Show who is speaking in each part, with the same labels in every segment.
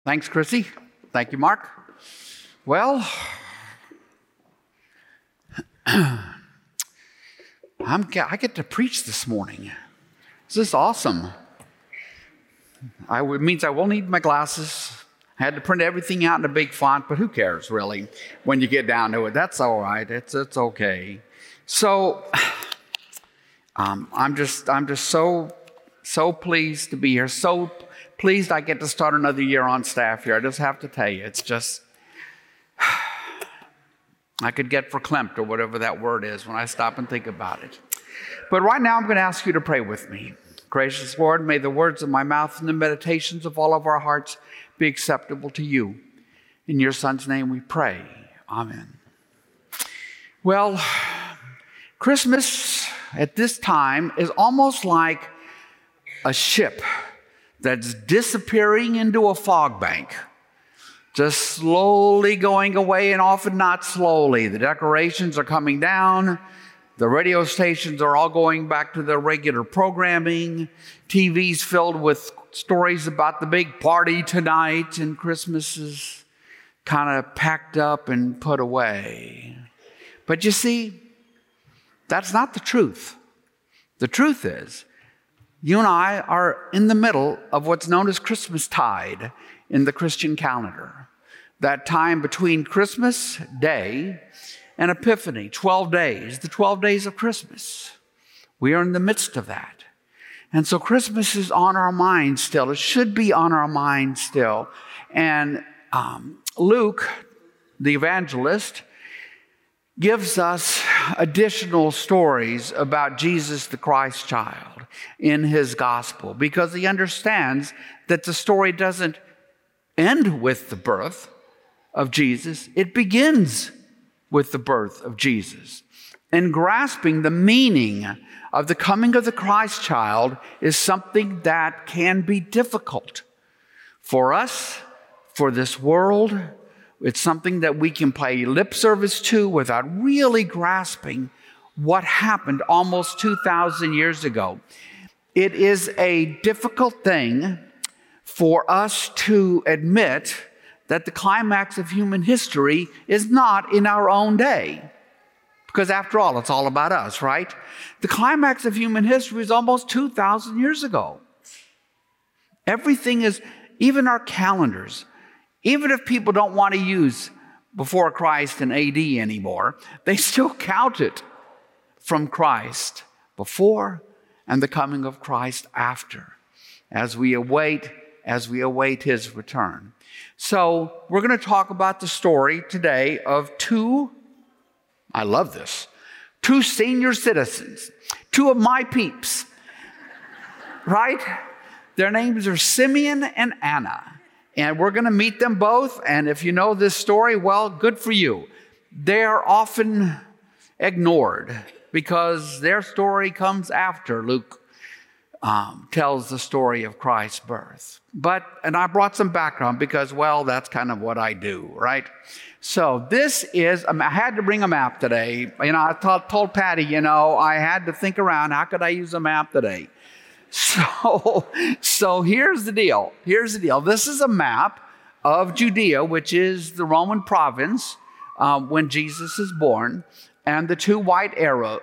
Speaker 1: Thanks, Chrissy. Thank you, Mark. Well, I get to preach this morning. This is awesome. It means I will need my glasses. I had to print everything out in a big font, but who cares, really, when you get down to it? That's all right. It's okay. So I'm just so pleased to be here. So pleased I get to start another year on staff here. I just have to tell you, it's just, I could get verklempt or whatever that word is when I stop and think about it. But right now I'm going to ask you to pray with me. Gracious Lord, may the words of my mouth and the meditations of all of our hearts be acceptable to you. In your Son's name we pray. Amen. Well, Christmas at this time is almost like a ship that's disappearing into a fog bank, just slowly going away, and often not slowly. The decorations are coming down. The radio stations are all going back to their regular programming. TV's filled with stories about the big party tonight, and Christmas is kind of packed up and put away. But you see, that's not the truth. The truth is, you and I are in the middle of what's known as Christmastide in the Christian calendar. That time between Christmas Day and Epiphany, 12 days, the 12 days of Christmas. We are in the midst of that. And so Christmas is on our minds still. It should be on our minds still. And Luke, the evangelist, gives us additional stories about Jesus, the Christ child, in his gospel, because he understands that the story doesn't end with the birth of Jesus. It begins with the birth of Jesus. And grasping the meaning of the coming of the Christ child is something that can be difficult for us, for this world. It's something that we can pay lip service to without really grasping what happened almost 2,000 years ago. It is a difficult thing for us to admit that the climax of human history is not in our own day. Because after all, it's all about us, right? The climax of human history is almost 2,000 years ago. Everything is, even our calendars, even if people don't want to use before Christ and AD anymore, they still count it from Christ before and the coming of Christ after, as we await his return. So we're going to talk about the story today of two senior citizens, two of my peeps, right? Their names are Simeon and Anna. And we're going to meet them both. And if you know this story, well, good for you. They're often ignored because their story comes after Luke tells the story of Christ's birth. And I brought some background because, well, that's kind of what I do, right? So this is, I had to bring a map today. I told Patty, I had to think around, how could I use a map today? So here's the deal. This is a map of Judea, which is the Roman province when Jesus is born. And the two white arrows,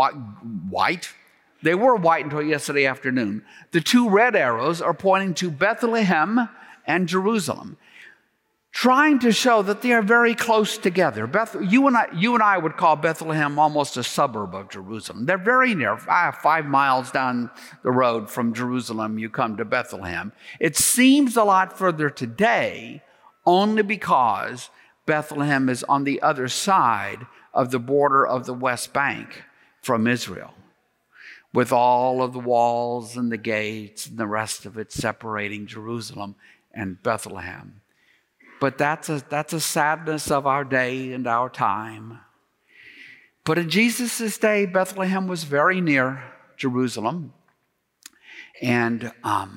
Speaker 1: they were white until yesterday afternoon. The two red arrows are pointing to Bethlehem and Jerusalem, trying to show that they are very close together. You and I would call Bethlehem almost a suburb of Jerusalem. They're very near. 5 miles down the road from Jerusalem, you come to Bethlehem. It seems a lot further today only because Bethlehem is on the other side of the border of the West Bank from Israel, with all of the walls and the gates and the rest of it separating Jerusalem and Bethlehem. But that's a sadness of our day and our time. But in Jesus' day, Bethlehem was very near Jerusalem. And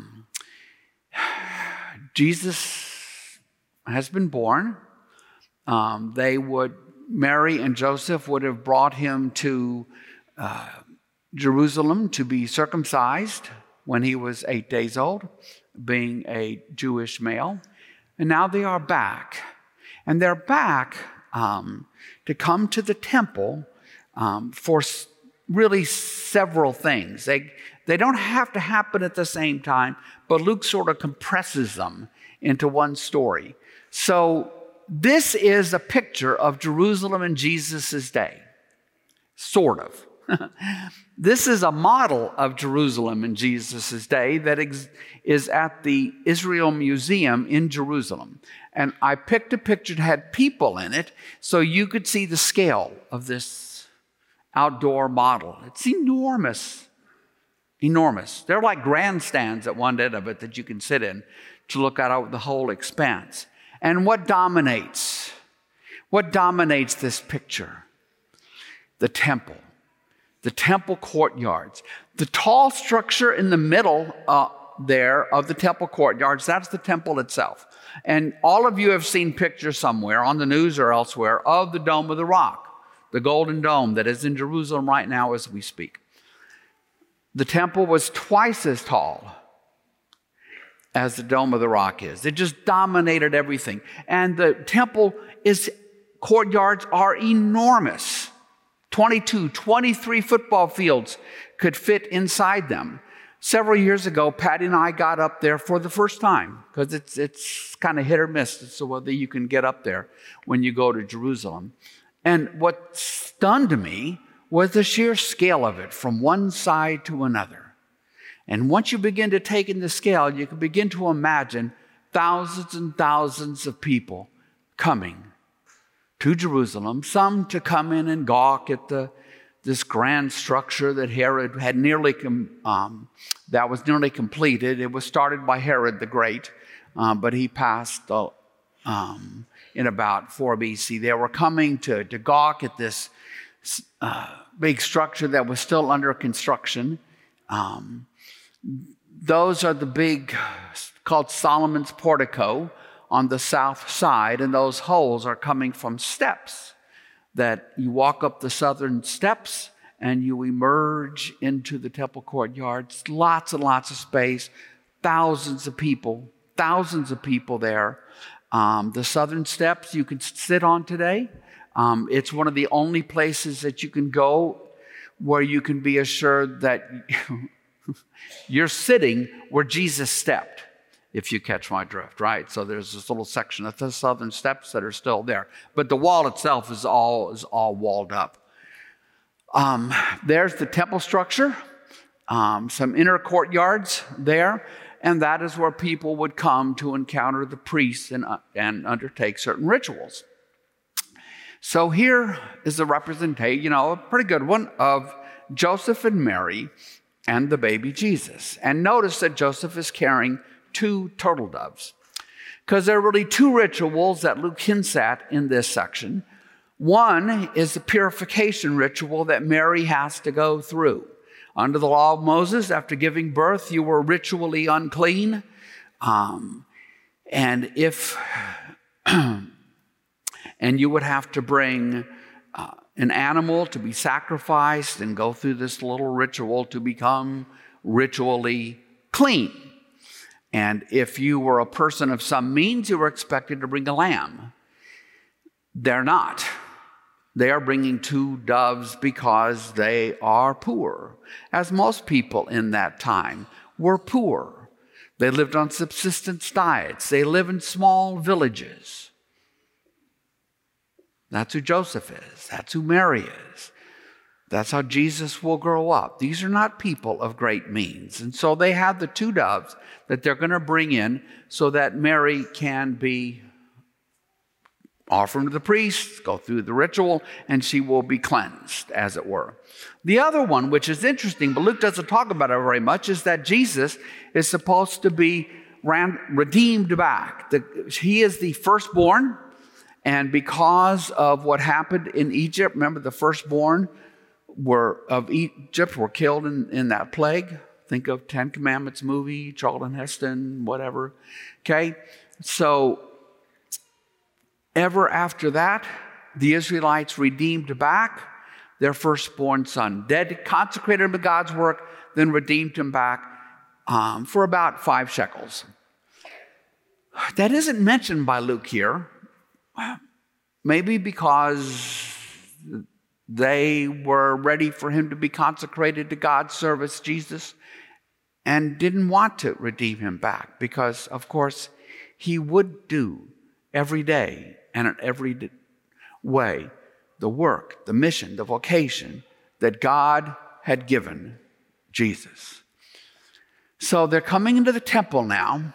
Speaker 1: Jesus has been born. Mary and Joseph would have brought him to Jerusalem to be circumcised when he was 8 days old, being a Jewish male. And now they are back. And they're back to come to the temple for really several things. They don't have to happen at the same time, but Luke sort of compresses them into one story. So this is a picture of Jerusalem in Jesus' day, sort of. This is a model of Jerusalem in Jesus' day that is at the Israel Museum in Jerusalem. And I picked a picture that had people in it so you could see the scale of this outdoor model. It's enormous, enormous. They're like grandstands at one end of it that you can sit in to look out over the whole expanse. And what dominates? What dominates this picture? The temple courtyards. The tall structure in the middle there of the temple courtyards, that's the temple itself. And all of you have seen pictures somewhere on the news or elsewhere of the Dome of the Rock, the Golden Dome that is in Jerusalem right now as we speak. The temple was twice as tall as the Dome of the Rock is. It just dominated everything. And the temple courtyards are enormous. 22, 23 football fields could fit inside them. Several years ago, Patty and I got up there for the first time because it's kind of hit or miss as to whether you can get up there when you go to Jerusalem. And what stunned me was the sheer scale of it from one side to another. And once you begin to take in the scale, you can begin to imagine thousands and thousands of people coming to Jerusalem, some to come in and gawk at this grand structure that Herod had that was nearly completed. It was started by Herod the Great, but he passed in about 4 BC. They were coming to gawk at this big structure that was still under construction. Those are the big, called Solomon's portico, on the south side, and those holes are coming from steps that you walk up the southern steps and you emerge into the temple courtyards. Lots and lots of space, thousands of people there. The southern steps you can sit on today. It's one of the only places that you can go where you can be assured that you're sitting where Jesus stepped. If you catch my drift, right? So there's this little section of the southern steps that are still there. But the wall itself is all walled up. There's the temple structure, some inner courtyards there, and that is where people would come to encounter the priests and undertake certain rituals. So here is a representation, a pretty good one, of Joseph and Mary and the baby Jesus. And notice that Joseph is carrying 2 turtle doves, because there are really 2 rituals that Luke hints at in this section. One is the purification ritual that Mary has to go through. Under the law of Moses, after giving birth, you were ritually unclean. And you would have to bring an animal to be sacrificed and go through this little ritual to become ritually clean. And if you were a person of some means, you were expected to bring a lamb. They're not. They are bringing 2 doves because they are poor, as most people in that time were poor. They lived on subsistence diets. They live in small villages. That's who Joseph is. That's who Mary is. That's how Jesus will grow up. These are not people of great means. And so they have the 2 doves that they're going to bring in so that Mary can be offered to the priest, go through the ritual, and she will be cleansed, as it were. The other one, which is interesting, but Luke doesn't talk about it very much, is that Jesus is supposed to be redeemed back. He is the firstborn, and because of what happened in Egypt, remember the firstborn of Egypt were killed in that plague. Think of 10 Commandments movie, Charlton Heston, whatever. Okay, so ever after that, the Israelites redeemed back their firstborn son, dead, consecrated him to God's work, then redeemed him back for about 5 shekels. That isn't mentioned by Luke here, maybe because they were ready for him to be consecrated to God's service, Jesus, and didn't want to redeem him back because, of course, he would do every day and in every way the work, the mission, the vocation that God had given Jesus. So they're coming into the temple now.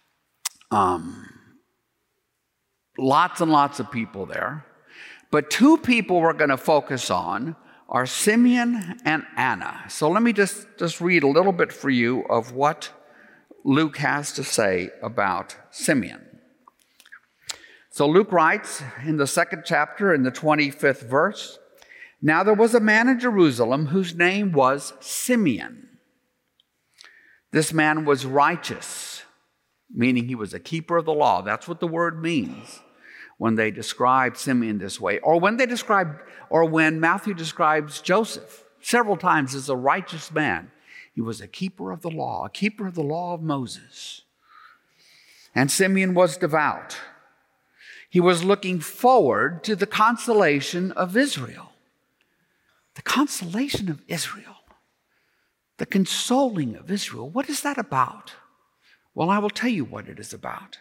Speaker 1: Lots and lots of people there. But two people we're going to focus on are Simeon and Anna. So let me just read a little bit for you of what Luke has to say about Simeon. So Luke writes in the 2nd chapter, in the 25th verse, "Now there was a man in Jerusalem whose name was Simeon. This man was righteous," meaning he was a keeper of the law. That's what the word means when they describe Simeon this way. Or when Matthew describes Joseph several times as a righteous man. He was a keeper of the law of Moses. And Simeon was devout. He was looking forward to the consolation of Israel. The consolation of Israel. The consoling of Israel. What is that about? Well, I will tell you what it is about.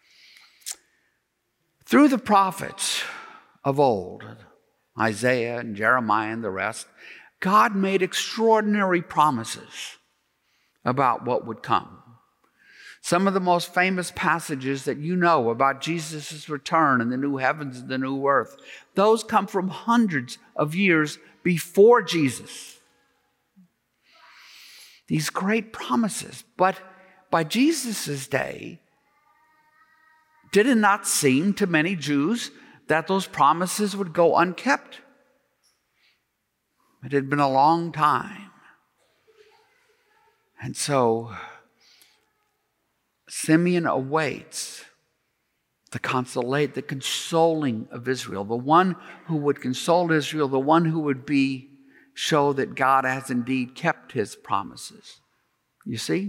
Speaker 1: Through the prophets of old, Isaiah and Jeremiah and the rest, God made extraordinary promises about what would come. Some of the most famous passages that you know about Jesus' return and the new heavens and the new earth, those come from hundreds of years before Jesus. These great promises. But by Jesus' day, did it not seem to many Jews that those promises would go unkept? It had been a long time. And so Simeon awaits the consoling of Israel, the one who would console Israel, the one who would show that God has indeed kept his promises. You see?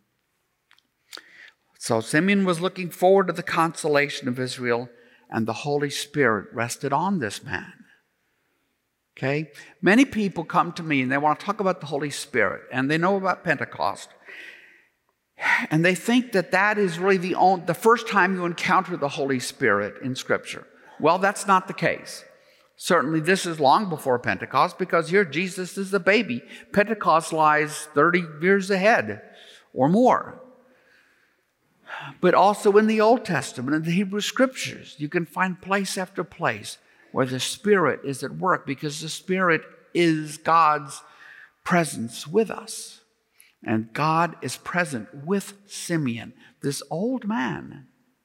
Speaker 1: So Simeon was looking forward to the consolation of Israel, and the Holy Spirit rested on this man. Okay? Many people come to me and they want to talk about the Holy Spirit, and they know about Pentecost. And they think that is really the first time you encounter the Holy Spirit in Scripture. Well, that's not the case. Certainly this is long before Pentecost, because here Jesus is the baby. Pentecost lies 30 years ahead or more. But also in the Old Testament, in the Hebrew Scriptures, you can find place after place where the Spirit is at work, because the Spirit is God's presence with us. And God is present with Simeon, this old man.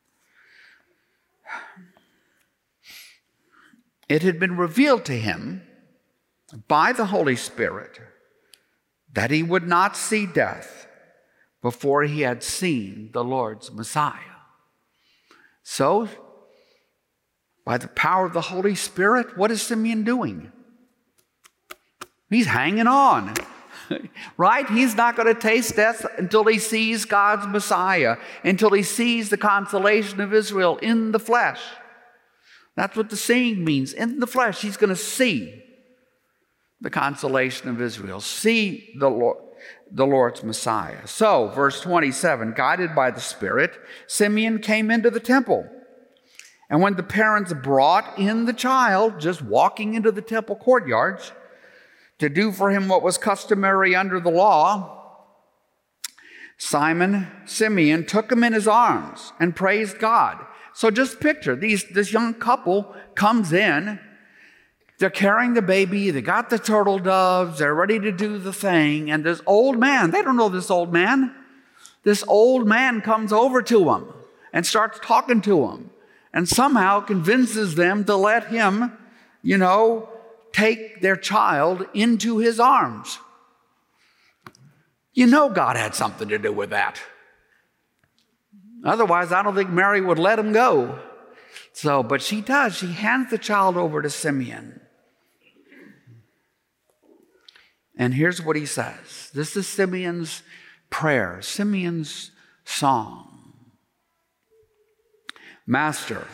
Speaker 1: It had been revealed to him by the Holy Spirit that he would not see death before he had seen the Lord's Messiah. So, by the power of the Holy Spirit, what is Simeon doing? He's hanging on. Right? He's not going to taste death until he sees God's Messiah, until he sees the consolation of Israel in the flesh. That's what the seeing means. In the flesh, he's going to see the consolation of Israel, see the Lord's Messiah. So, verse 27, guided by the Spirit, Simeon came into the temple. And when the parents brought in the child, just walking into the temple courtyards, to do for him what was customary under the law, Simeon took him in his arms and praised God. So just picture, this young couple comes in, they're carrying the baby, they got the turtle doves, they're ready to do the thing, and this old man, they don't know this old man comes over to them and starts talking to them and somehow convinces them to let him, take their child into his arms. God had something to do with that. Otherwise, I don't think Mary would let him go. But she does. She hands the child over to Simeon. And here's what he says. This is Simeon's prayer, Simeon's song. Master,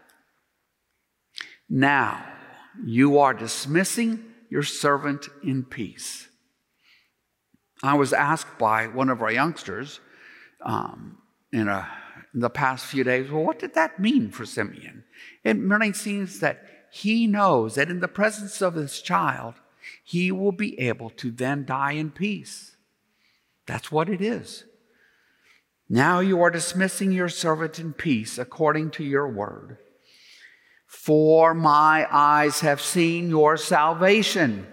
Speaker 1: now you are dismissing your servant in peace. I was asked by one of our youngsters in the past few days, well, what did that mean for Simeon? It really seems that he knows that in the presence of his child, he will be able to then die in peace. That's what it is. Now you are dismissing your servant in peace according to your word. For my eyes have seen your salvation.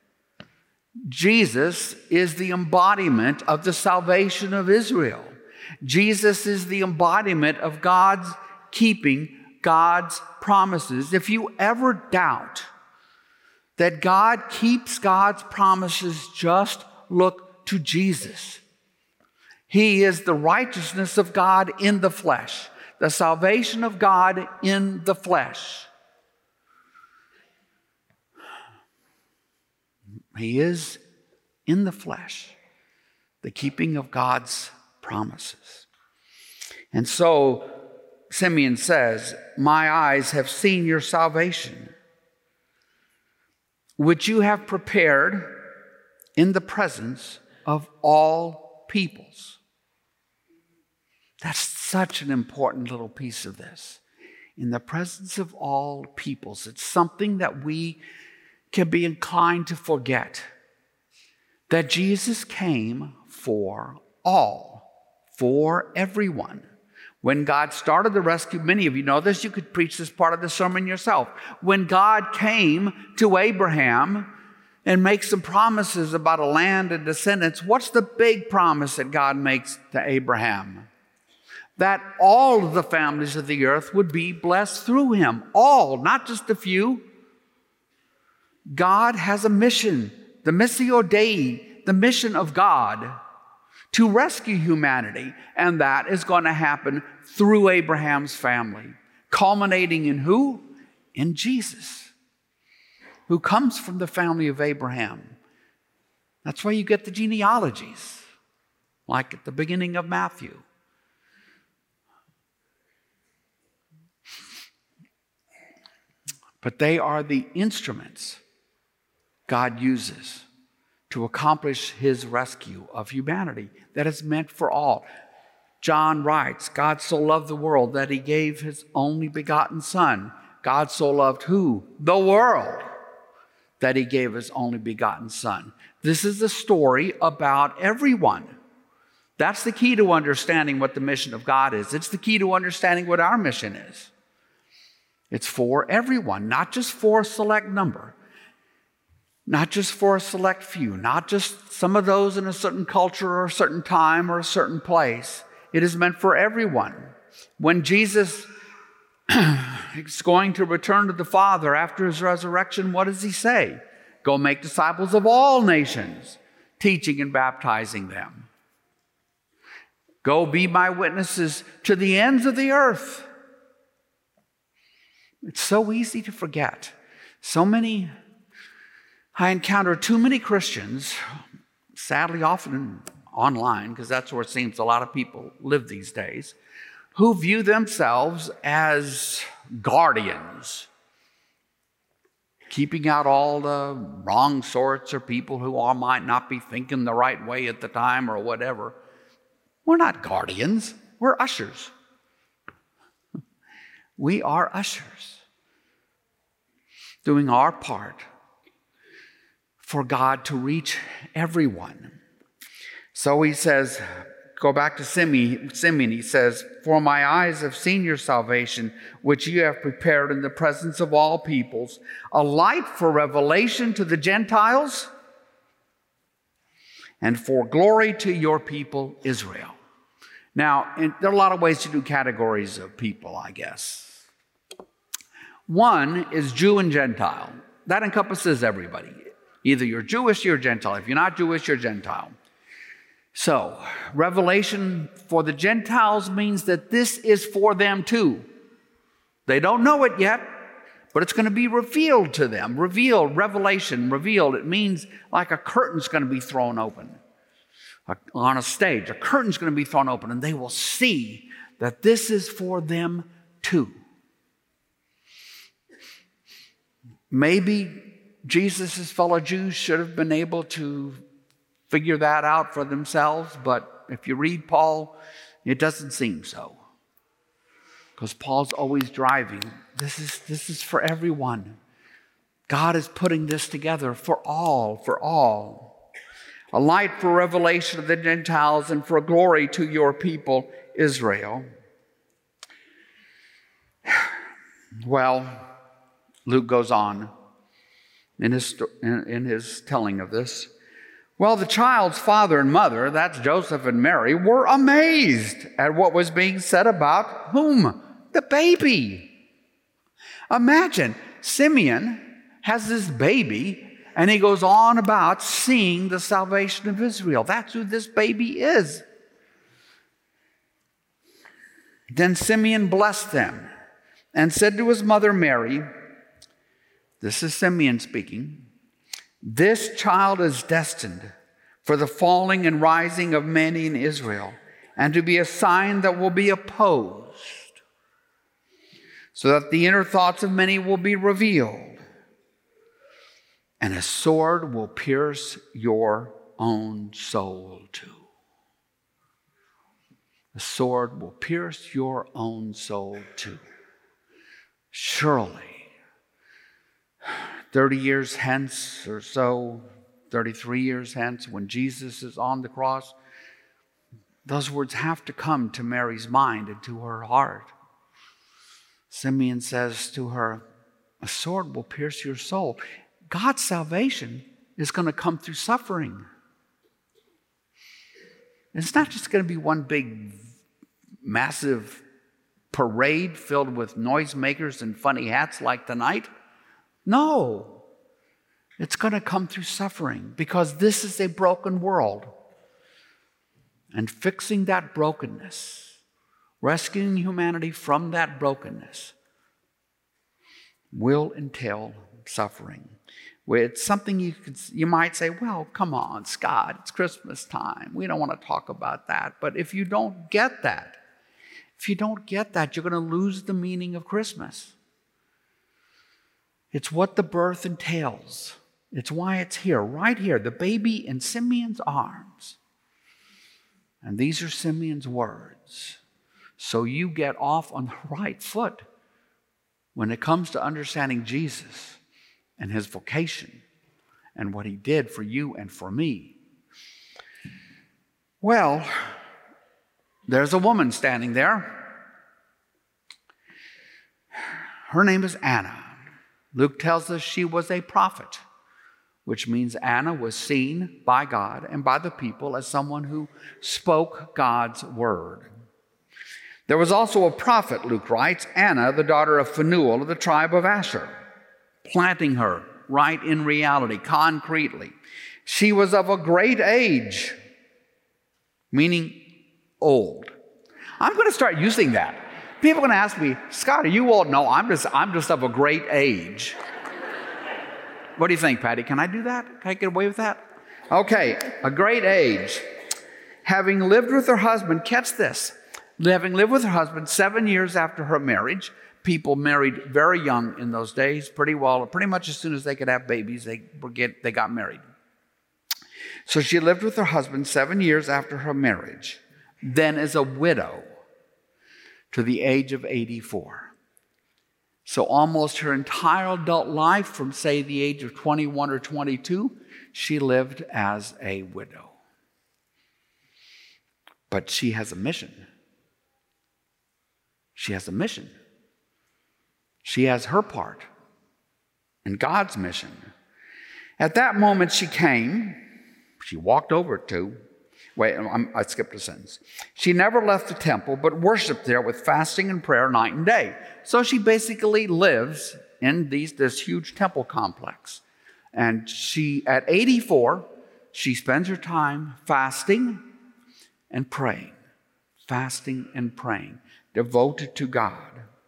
Speaker 1: Jesus is the embodiment of the salvation of Israel. Jesus is the embodiment of God's keeping God's promises. If you ever doubt that God keeps God's promises, just look to Jesus. He is the righteousness of God in the flesh, the salvation of God in the flesh. He is in the flesh, the keeping of God's promises. And so Simeon says, my eyes have seen your salvation, which you have prepared in the presence of all peoples. That's such an important little piece of this. In the presence of all peoples. It's something that we can be inclined to forget. That Jesus came for all, for everyone. When God started the rescue, many of you know this, you could preach this part of the sermon yourself. When God came to Abraham and makes some promises about a land and descendants, what's the big promise that God makes to Abraham? That all of the families of the earth would be blessed through him. All, not just a few. God has a mission, the Missio Dei, the mission of God, to rescue humanity. And that is going to happen through Abraham's family, culminating in who? In Jesus, who comes from the family of Abraham. That's why you get the genealogies, like at the beginning of Matthew. But they are the instruments God uses to accomplish his rescue of humanity that is meant for all. John writes, God so loved the world that he gave his only begotten Son. God so loved who? The world, that he gave his only begotten Son. This is a story about everyone. That's the key to understanding what the mission of God is. It's the key to understanding what our mission is. It's for everyone, not just for a select number, not just for a select few, not just some of those in a certain culture or a certain time or a certain place. It is meant for everyone. When Jesus is going to return to the Father after his resurrection, what does he say? Go make disciples of all nations, teaching and baptizing them. Go be my witnesses to the ends of the earth. It's so easy to forget. I encounter too many Christians, sadly often online, because that's where it seems a lot of people live these days, who view themselves as guardians, keeping out all the wrong sorts or people who all might not be thinking the right way at the time or whatever. We're not guardians, we're ushers. We are ushers, doing our part for God to reach everyone. So he says, go back to Simeon, he says, for my eyes have seen your salvation, which you have prepared in the presence of all peoples, a light for revelation to the Gentiles and for glory to your people Israel. Now, there are a lot of ways to do categories of people, I guess. One is Jew and Gentile. That encompasses everybody. Either you're Jewish or you're Gentile. If you're not Jewish, you're Gentile. So, revelation for the Gentiles means that this is for them too. They don't know it yet, but it's going to be revealed to them. Revealed, revelation, revealed. It means like a curtain's going to be thrown open. On a stage, a curtain's going to be thrown open, and they will see that this is for them 2. Maybe Jesus' fellow Jews should have been able to figure that out for themselves, but if you read Paul, it doesn't seem so. Because Paul's always driving. This is for everyone. God is putting this together for all. A light for revelation of the Gentiles and for glory to your people, Israel. Well, Luke goes on in his telling of this. Well, the child's father and mother, that's Joseph and Mary, were amazed at what was being said about whom? The baby. Imagine, Simeon has this baby, and he goes on about seeing the salvation of Israel. That's who this baby is. Then Simeon blessed them and said to his mother Mary, this is Simeon speaking, this child is destined for the falling and rising of many in Israel, and to be a sign that will be opposed, so that the inner thoughts of many will be revealed. And a sword will pierce your own soul too. A sword will pierce your own soul too. Surely, 30 years hence or so, 33 years hence, when Jesus is on the cross, those words have to come to Mary's mind and to her heart. Simeon says to her, a sword will pierce your soul. God's salvation is going to come through suffering. It's not just going to be one big, massive parade filled with noisemakers and funny hats like tonight. No, it's going to come through suffering because this is a broken world. And fixing that brokenness, rescuing humanity from that brokenness, will entail suffering. It's something you might say, well, come on, Scott, it's Christmas time. We don't want to talk about that. But if you don't get that, you're going to lose the meaning of Christmas. It's what the birth entails. It's why it's here, right here, the baby in Simeon's arms. And these are Simeon's words. So you get off on the right foot when it comes to understanding Jesus and his vocation and what he did for you and for me. Well, there's a woman standing there. Her name is Anna. Luke tells us she was a prophet, which means Anna was seen by God and by the people as someone who spoke God's word. There was also a prophet, Luke writes, Anna, the daughter of Phanuel of the tribe of Asher, planting her right in reality, concretely. She was of a great age, meaning old. I'm going to start using that. People are going to ask me, Scott, are you old? No, I'm just of a great age. What do you think, Patty? Can I do that? Can I get away with that? Okay, a great age. Having lived with her husband, catch this, having lived with her husband 7 years after her marriage. People married very young in those days, pretty much as soon as they could have babies, they got married. So she lived with her husband 7 years after her marriage, then as a widow to the age of 84. So almost her entire adult life, from say the age of 21 or 22, she lived as a widow. But she has a mission. She has a mission. She has her part in God's mission. At that moment she walked over to, I skipped a sentence. She never left the temple, but worshiped there with fasting and prayer night and day. So she basically lives in this huge temple complex. And at 84, she spends her time fasting and praying, devoted to God.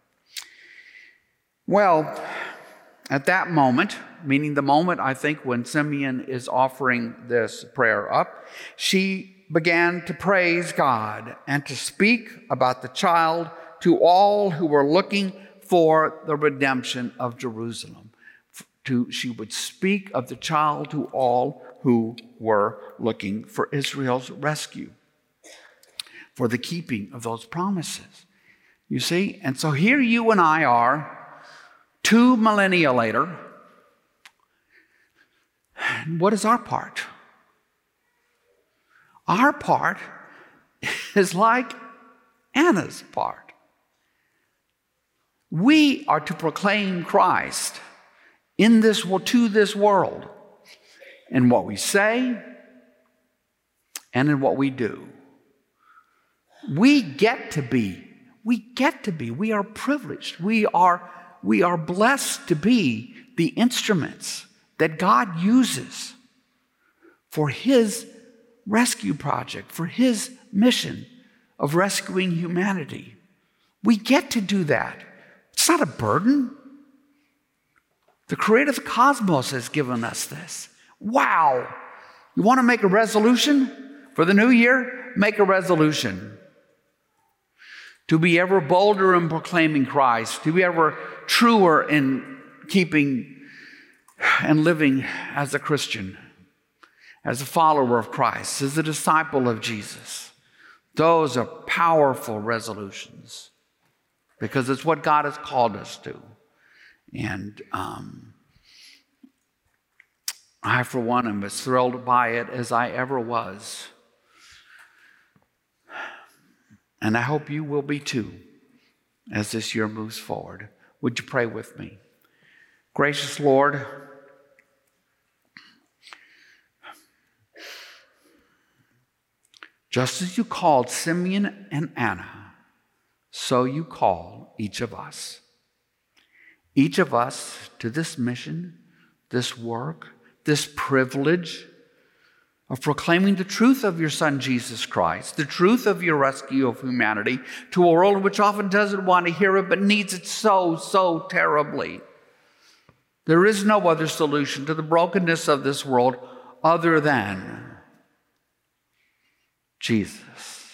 Speaker 1: Well, at that moment, meaning the moment I think when Simeon is offering this prayer up, she began to praise God and to speak about the child to all who were looking for the redemption of Jerusalem. She would speak of the child to all who were looking for Israel's rescue, for the keeping of those promises. You see? And so here you and I are, 2 millennia later. And what is our part? Our part is like Anna's part. We are to proclaim Christ in this to this world, in what we say and in what we do. We are privileged. We are blessed to be the instruments that God uses for His rescue project, for His mission of rescuing humanity. We get to do that. It's not a burden. The creator of the cosmos has given us this. Wow. You want to make a resolution for the new year? Make a resolution to be ever bolder in proclaiming Christ, to be ever truer in keeping and living as a Christian, as a follower of Christ, as a disciple of Jesus. Those are powerful resolutions because it's what God has called us to. And I, for one, am as thrilled by it as I ever was. And I hope you will be too as this year moves forward. Would you pray with me? Gracious Lord, just as you called Simeon and Anna, so you call each of us. Each of us to this mission, this work, this privilege of proclaiming the truth of your Son, Jesus Christ, the truth of your rescue of humanity to a world which often doesn't want to hear it but needs it so, so terribly. There is no other solution to the brokenness of this world other than Jesus.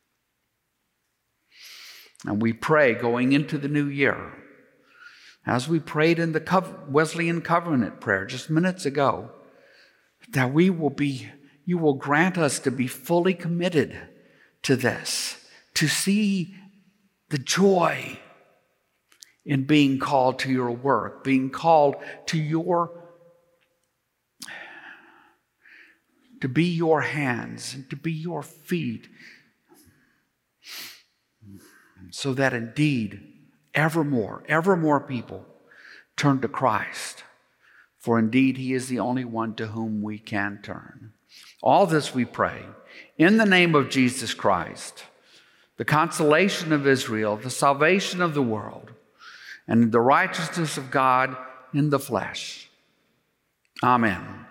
Speaker 1: And we pray going into the new year, as we prayed in the Wesleyan Covenant prayer just minutes ago, that you will grant us to be fully committed to this, to see the joy in being called to your work, being called to be your hands and to be your feet, so that indeed ever more people turn to Christ. For indeed, He is the only one to whom we can turn. All this we pray in the name of Jesus Christ, the consolation of Israel, the salvation of the world, and the righteousness of God in the flesh. Amen.